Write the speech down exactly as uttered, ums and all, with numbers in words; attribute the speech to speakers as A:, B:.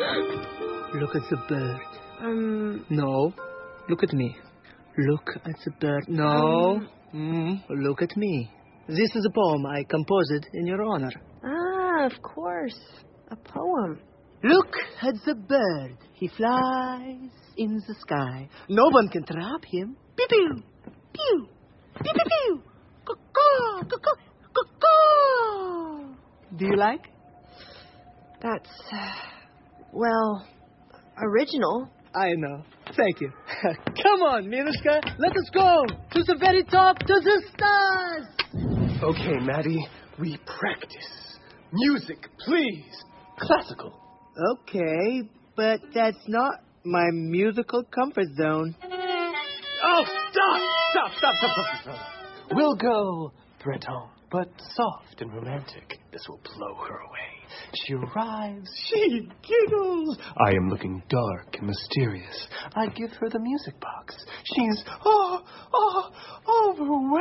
A: Look at the bird.
B: Um...
A: No. Look at me. Look at the bird. No.
B: Um...
A: Mm, look at me. This is a poem I composed in your honor.
B: Ah, of course. A poem.
A: Look at the bird. He flies in the sky. No one can trap him. Pew pew. Pew. Pew pew pew. Caw-caw. Caw-caw. Caw-caw. Do you like?
B: That's, uh, well, original.
A: I know. Thank you. Come on, Mirushka. Let us go to the very top, to the stars.
C: Okay, Maddie. We practice. Music, please. Classical.
A: Okay, but that's not my musical comfort zone.
C: Oh, stop! Stop, stop, stop, stop, stop. We'll go Breton, but soft and romantic. This will blow her away. She arrives, she giggles. I am looking dark and mysterious. I give her the music box. She's, oh, oh, overwhelmed.